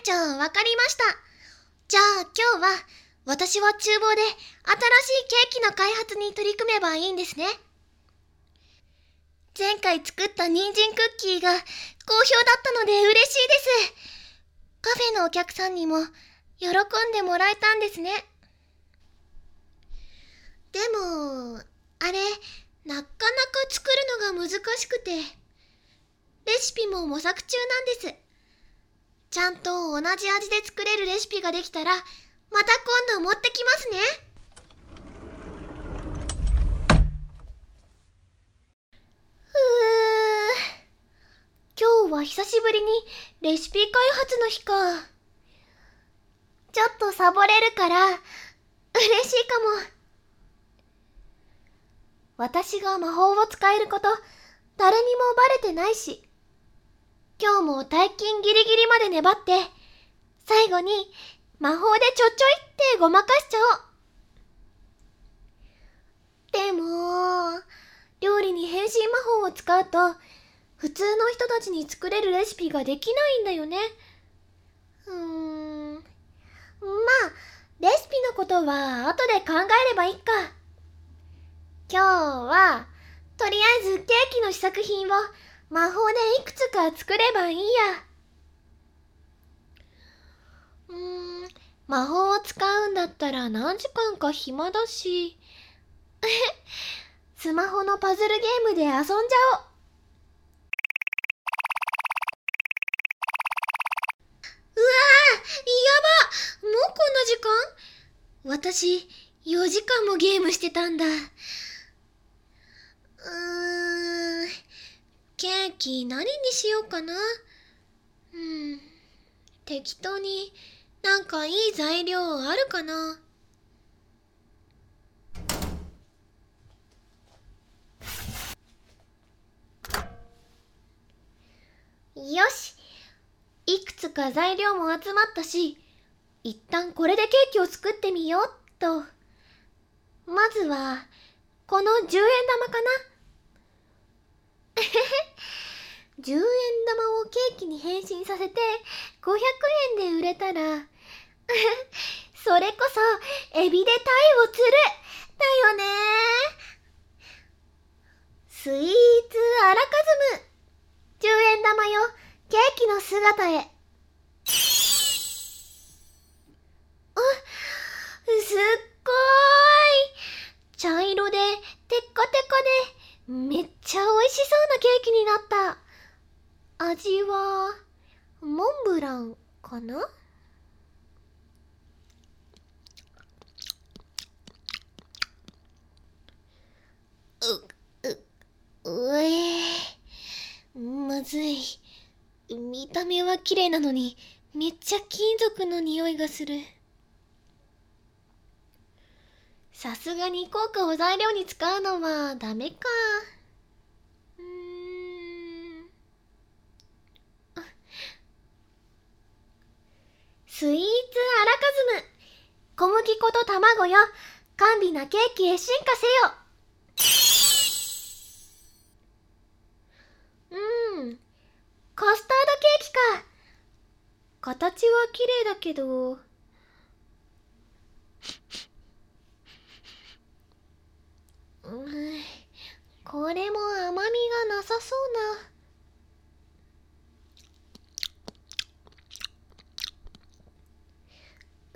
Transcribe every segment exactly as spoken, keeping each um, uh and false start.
長、わかりました。じゃあ今日は私は厨房で新しいケーキの開発に取り組めばいいんですね。前回作った人参クッキーが好評だったので嬉しいです。カフェのお客さんにも喜んでもらえたんですね。でも、あれ、なかなか作るのが難しくて、レシピも模索中なんです。ちゃんと同じ味で作れるレシピができたら、また今度持ってきますね。ふぅ。今日は久しぶりにレシピ開発の日か。ちょっとサボれるから、嬉しいかも。私が魔法を使えること、誰にもバレてないし。今日も退勤ギリギリまで粘って、最後に魔法でちょちょいってごまかしちゃおう。でも、料理に変身魔法を使うと、普通の人たちに作れるレシピができないんだよね。うーん。まあ、レシピのことは後で考えればいいか。今日は、とりあえずケーキの試作品を魔法でいくつか作ればいいや。うーん、魔法を使うんだったら何時間か暇だし、スマホのパズルゲームで遊んじゃおう。うわぁ、やば、もうこんな時間？私、よじかんもゲームしてたんだ。うーん、ケーキ何にしようかな。うん、適当になんかいい材料あるかな。よし、いくつか材料も集まったし、一旦これでケーキを作ってみようっと。まずは、このじゅうえん玉かな。じゅうえん玉をケーキに変身させてごひゃくえんで売れたら、それこそエビで鯛を釣るだよね。スイーツアラカズム、じゅうえん玉よ、ケーキの姿へ。あ、すっごーい。茶色でテッカテカでめっちゃ美味しそうなケーキになった。味はモンブランかな。う、う、うえー、まずい。見た目は綺麗なのにめっちゃ金属の匂いがする。さすがに効果を材料に使うのはダメか。うーん。スイーツアラカズム、小麦粉と卵よ、甘美なケーキへ進化せよ。うーん、カスタードケーキか。形は綺麗だけど、うん、これも甘みがなさそうな。う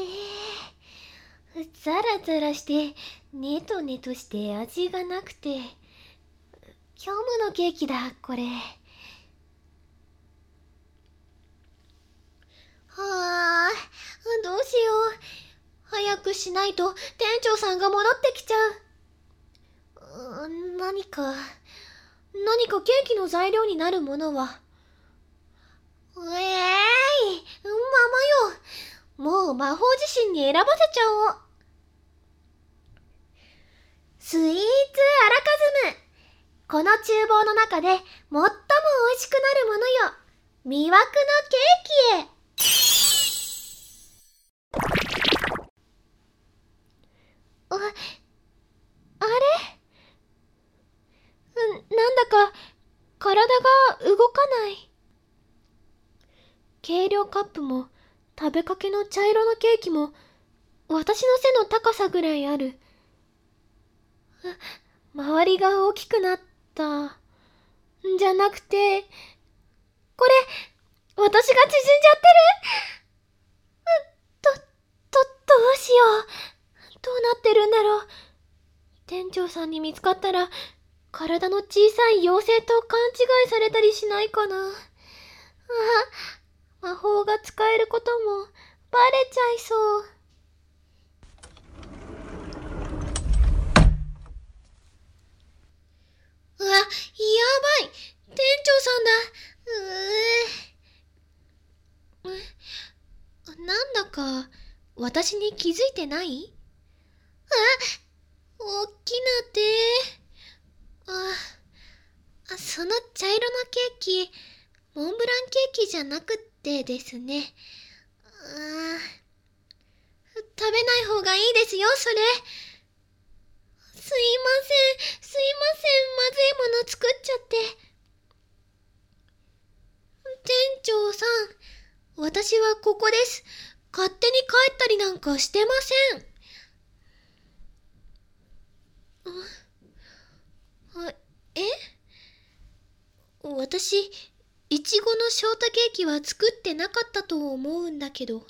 えー、ザラザラしてネトネトして味がなくて、虚無のケーキだこれ。はあ、どうしよう。早くしないと店長さんが戻ってきちゃう。うー何か何かケーキの材料になるものは。うえーい、ママよ、もう魔法自身に選ばせちゃおう。スイーツアラカズム、この厨房の中で最も美味しくなるものよ、魅惑のケーキへ。あ、あれ、うん、なんだか体が動かない。 計量カップも食べかけの茶色のケーキも私の背の高さぐらいある。周りが大きくなった。じゃなくて、これ、私が縮んじゃってる。ど、ど、どうしよう。どうなってるんだろう。店長さんに見つかったら、体の小さい妖精と勘違いされたりしないかな。あ、魔法が使えることもバレちゃいそう。うわ、やばい。店長さんだ。うーなんだか私に気づいてない？あ、おっきな手。あ、あ、その茶色のケーキ、モンブランケーキじゃなくってですね。あ、食べない方がいいですよ、それ。すいません、すいません、まずいもの作っちゃって。店長さん、私はここです。勝手に帰ったりなんかしてません。あ、え？私、いちごのショートケーキは作ってなかったと思うんだけど。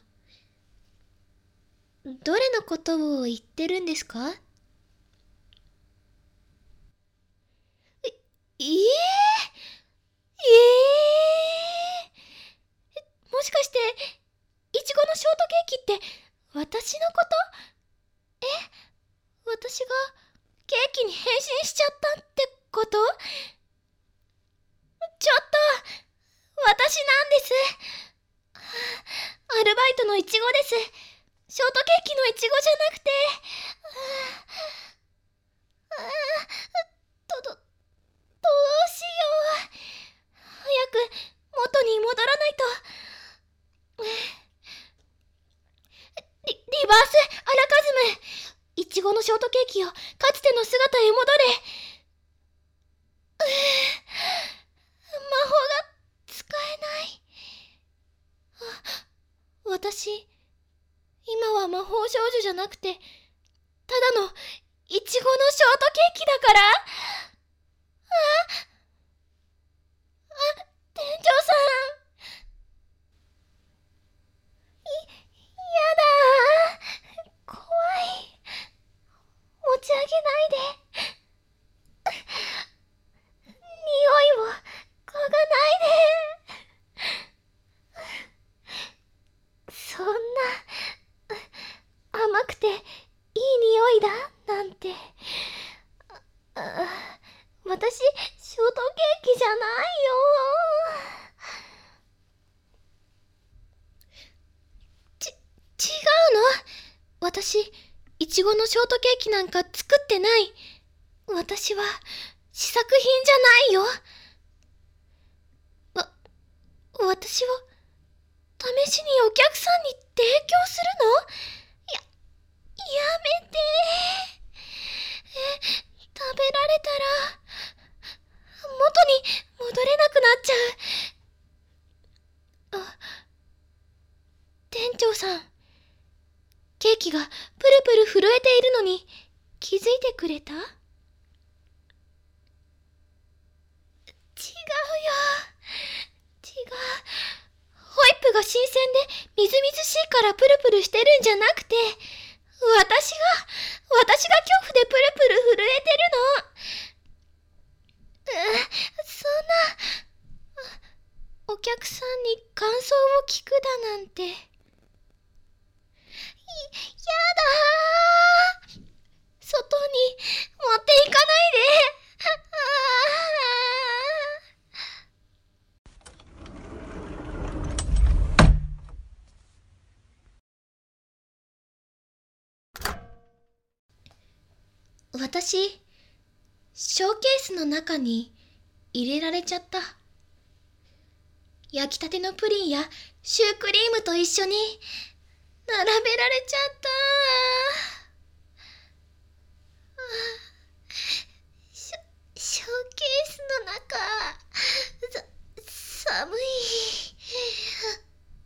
どれのことを言ってるんですか？え、えー、えー、もしかして、いちごのショートケーキって私のこと？え、私がケーキに変身しちゃったってこと？ちょっと、私なんです。アルバイトのいちごです。ショートケーキのいちごじゃなくて、ああ、ど、ど、どうしよう。早く元に戻らないと。リ、リバースアラカズム。いちごのショートケーキよ、かつての姿へ戻れ。魔法が使えない。私、今は魔法少女じゃなくて、ただのいちごのショートケーキだから。あ、あ、店長さん。い、やだ。怖い。持ち上げないで。匂いを嗅がないで。そんな甘くていい匂いだなんて。あ、あ、私ショートケーキじゃないよ。ち、違うの？私いちごのショートケーキなんか作ってない。私は試作品じゃないよ。わ、私を試しにお客さんに提供するの？や、やめて。え、食べられたら元に戻れなくなっちゃう。あ、店長さん、ケーキがプルプル震えているのに気づいてくれた？違うよ。違う。ホイップが新鮮でみずみずしいからプルプルしてるんじゃなくて、私が、私が恐怖でプルプル震えてるの。う、そんな、お客さんに感想を聞くだなんて。い、やだー。外に持っていかないで。私、ショーケースの中に入れられちゃった。焼きたてのプリンやシュークリームと一緒に並べられちゃった。ショ、ショーケースの中、さ、寒い。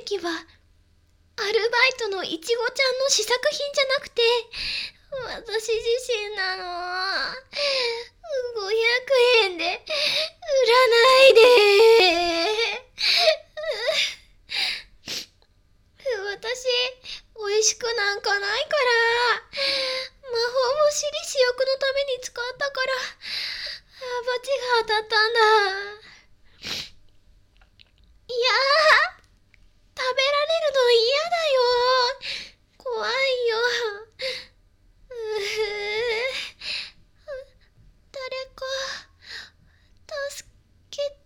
ーキはアルバイトのいちごちゃんの試作品じゃなくて私自身なの。ごひゃくえんで売らないで。私美味しくなんかないから、魔法も私利私欲のために使ったから、罰が当たったんだ。いやー、食べられるの嫌だよ。怖いよ。うぅ、誰か助けて。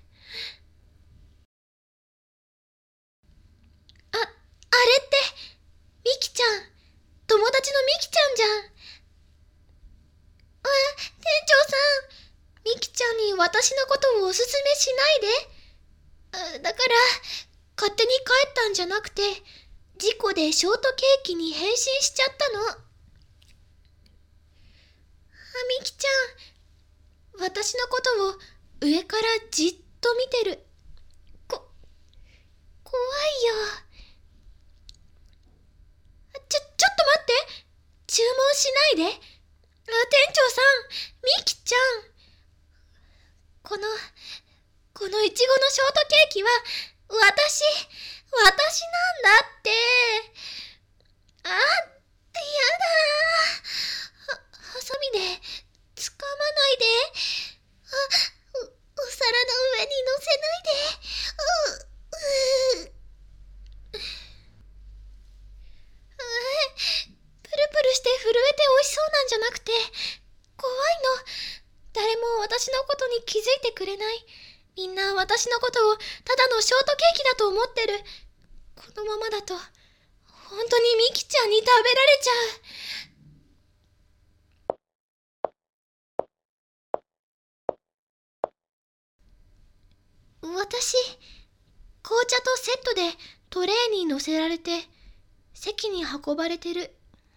あ、あれってミキちゃん、友達のミキちゃんじゃん。あ、店長さん、ミキちゃんに私のことをおすすめしないで。あ、だから勝手に帰ったんじゃなくて、事故でショートケーキに変身しちゃったの。あ、ミキちゃん、私のことを上からじっと見てる。こ、怖いよ。ちょ、ちょっと待って。注文しないで。あ、店長さん、ミキちゃん。この、このいちごのショートケーキは、私、私なんだって。あ、やだー。は、ハサミで、つかまないで。あ、お、お皿の上に乗せないで。う、うー。プルプルして震えて美味しそうなんじゃなくて、怖いの。誰も私のことに気づいてくれない。みんな私のことをただのショートケーキだと思ってる。このままだと本当にミキちゃんに食べられちゃう。私、紅茶とセットでトレーに乗せられて席に運ばれてる。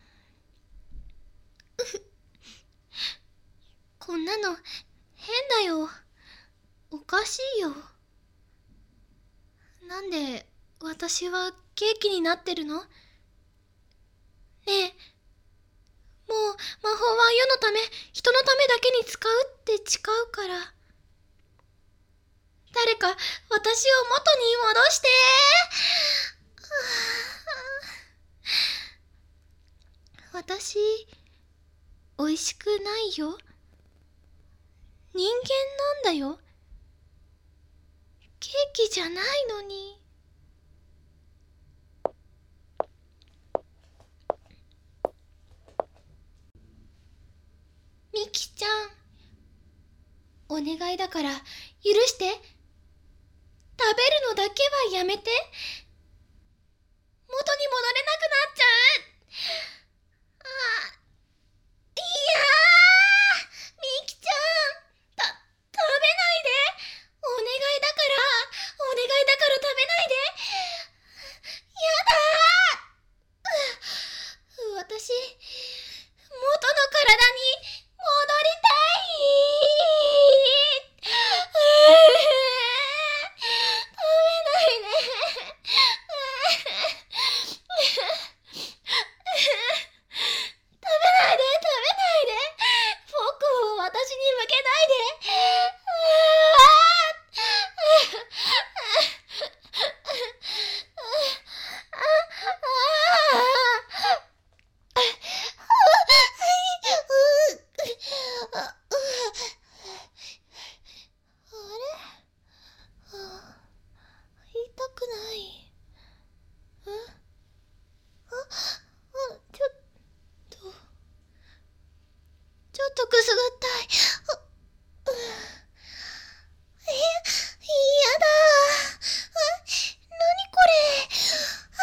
こんなの変だよ。おかしいよ。なんで私はケーキになってるの？ねえ、もう魔法は世のため、人のためだけに使うって誓うから。誰か私を元に戻して。私、おいしくないよ。人間なんだよ。ケーキじゃないのに。ミキちゃん、お願いだから許して。食べるのだけはやめて。元に戻れなくなっちゃう。あ、いやー、ミキちゃん、た、食べないで。お願いだから、お願いだから食べないで。やだー。私、元の体に戻りたい。食べないで。食べないで、食べないで。フォークを私に向けないで。ちょっとくすぐったい。う、う、え、やだー。あ、なにこれ。あ、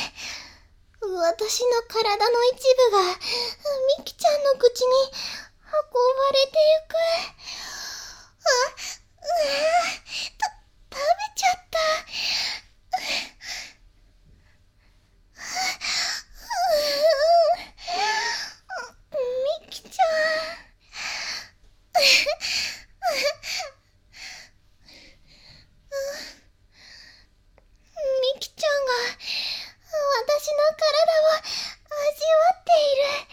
私の体の一部がミキちゃんの口にばれてゆく。あ、うわ、た、食べちゃった。みきちゃん。みきちゃんが私の体を味わっている。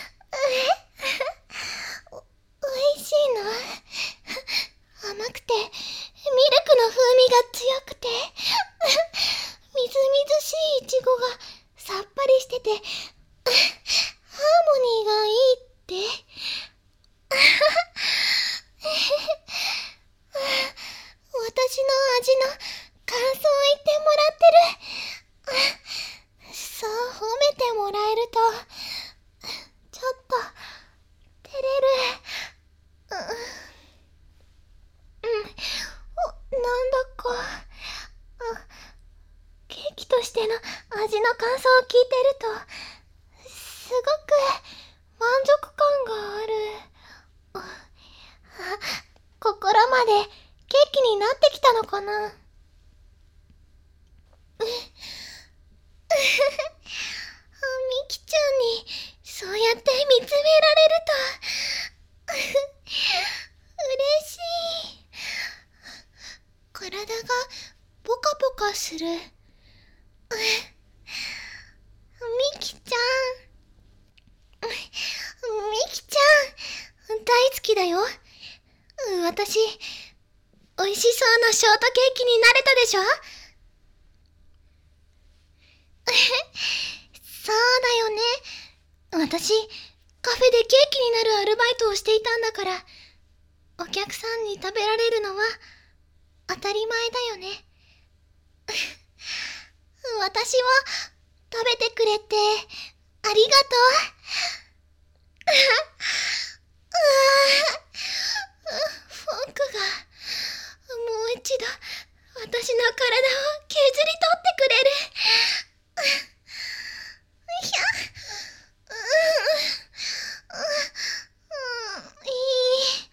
お、おいしいの？甘くてミルクの風味が強くてみずみずしいいちごがさっぱりしててハーモニーがいいって私の味の感想を言ってもらってる。そう褒めてもらえるとちょっと照れる。うん、うん、お、なんだかあ、ケーキとしての味の感想を聞いてるとすごく満足感がある。あ、心までケーキになってきたのかな。みきちゃんにそうやって見つめられると嬉しい。体がポカポカする。みきちゃん、みきちゃん大好きだよ。私おいしそうなショートケーキになれたでしょ。そうだよね。私カフェでケーキになるアルバイトをしていたんだから、お客さんに食べられるのは当たり前だよね。私を食べてくれてありがとう。フォークがもう一度私の体を削り取ってくれる。ひゃ、いい。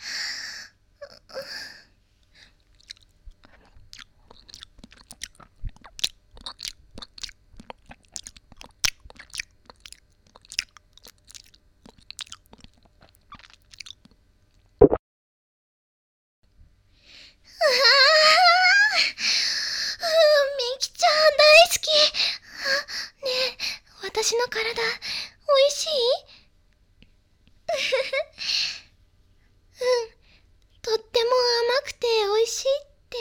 みきちゃん大好き。ねえ、私の体おいしい？うん、とっても甘くておいしいって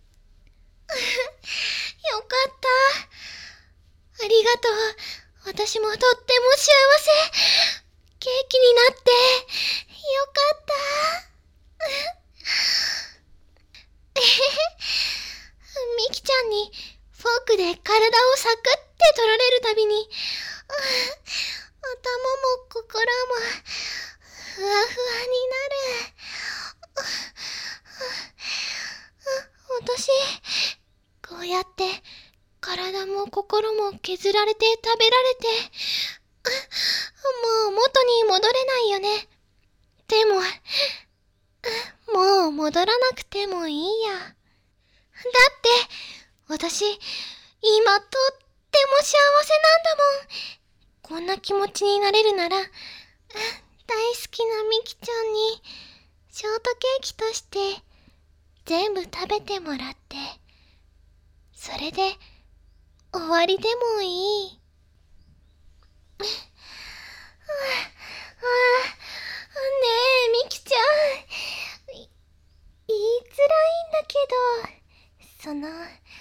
よかった。ありがとう。私もとっても幸せ。ケーキになってよかったみきちゃんにフォークで体をサクって取られるたびに、頭も心もふわふわになる。私こうやって体も心も削られて食べられて、もう元に戻れないよね。でももう戻らなくてもいいや。だって私今とっても幸せなんだもん。こんな気持ちになれるなら大好きなみきちゃんにショートケーキとして全部食べてもらって、それで終わりでもいい。ねえみきちゃん、い言いづらいんだけど、その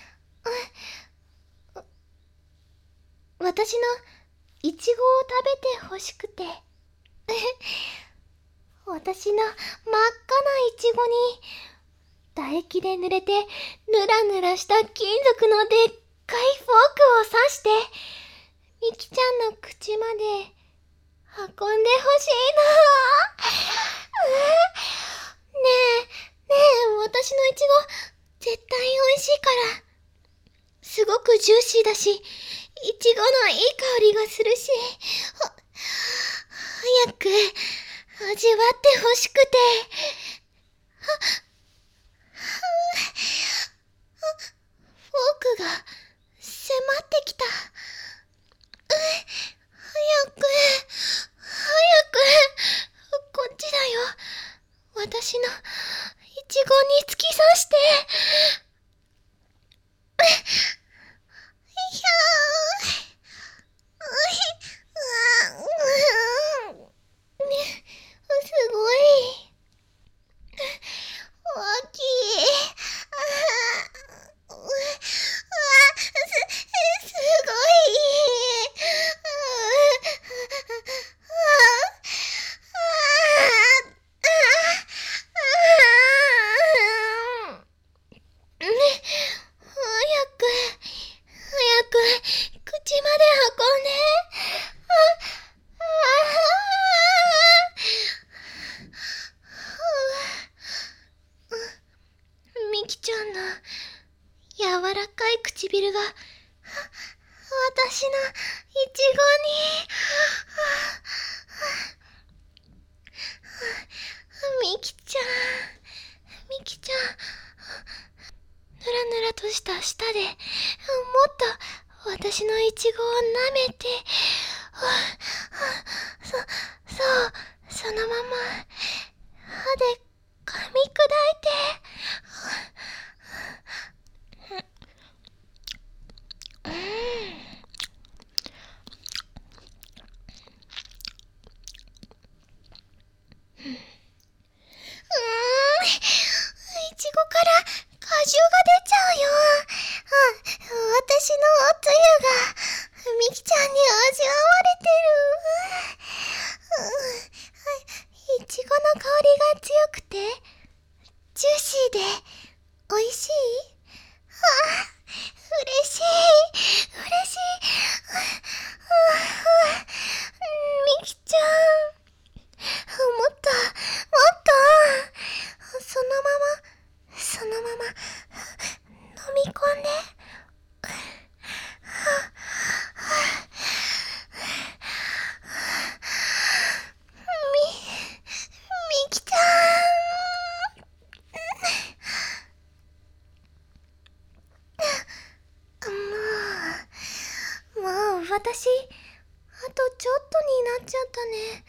私のイチゴを食べてほしくて私の真っ赤なイチゴに唾液で濡れてヌラヌラした金属のでっかいフォークを刺してみきちゃんの口まで運んでほしいの。ねえねえ、私のイチゴ絶対美味しいから。すごくジューシーだし、イチゴのいい香りがするし、早く味わってほしくて。フォークが迫ってきた。早く、早く、こっちだよ。私のイチゴに突き刺して。いやー。ね、すごい。大きい。あす、すごい。ね、早く、早く、口まで運んで。みきちゃんの柔らかい唇が私のイチゴに。みきちゃん、みきちゃん、ぬらぬらとした舌でもっと私のイチゴを舐めて、そ、そう、そのまま歯で噛み砕いて。うん。いちごから果汁が出ちゃうよ。あ、私のおつゆがみきちゃんに味わわれてる。いちごの香りが強くてジューシーでおいしい。あ、嬉しい、嬉しい。みきちゃん、もっと、もっと、そのまま、そのまま、飲み込んで。み、みきちゃん。もう、もう、私、あとちょっとになっちゃったね。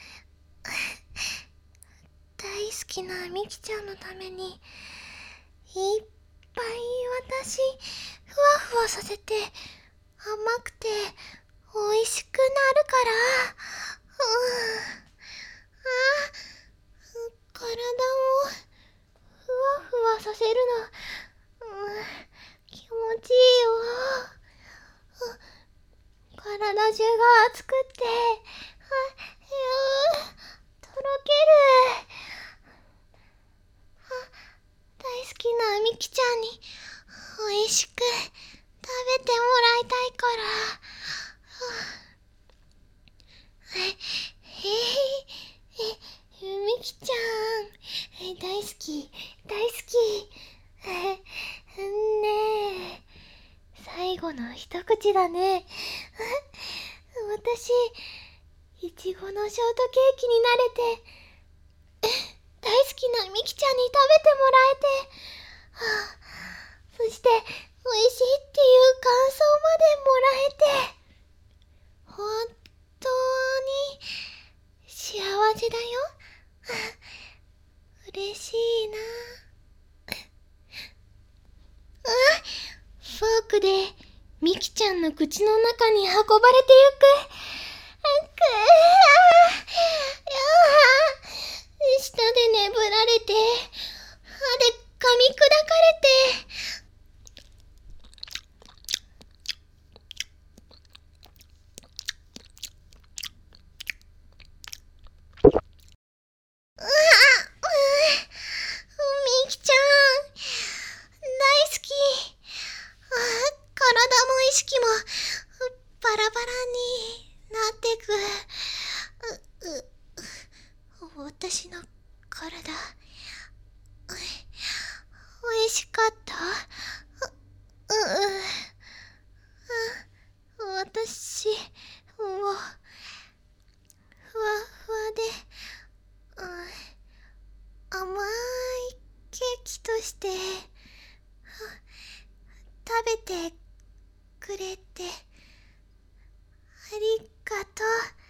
大好きなみきちゃんのためにいっぱい私ふわふわさせて甘くて美味しくなるから。うん。あ、体をふわふわさせるの、うん、気持ちいいよ。体中が熱くって、あ、とろける。大好きなみきちゃんに美味しく食べてもらいたいから。え、え、え、みきちゃん、え、大好き、大好き。え、ねえ、最後の一口だね。私、いちごのショートケーキになれて、大好きなみきちゃんに食べてもらえて、はあ、そして美味しいっていう感想までもらえて、本当に幸せだよ。嬉しいな。あ、フォークでみきちゃんの口の中に運ばれてゆく。くー、舌でねぶられて、歯で噛み砕かれて、うわ、みきちゃん、大好き。あ、体も意識もバラバラになってく。う、う、私の体、おいしかった。う、う、あ、私もふわふわで、うて、食べてくれて、ありがとう。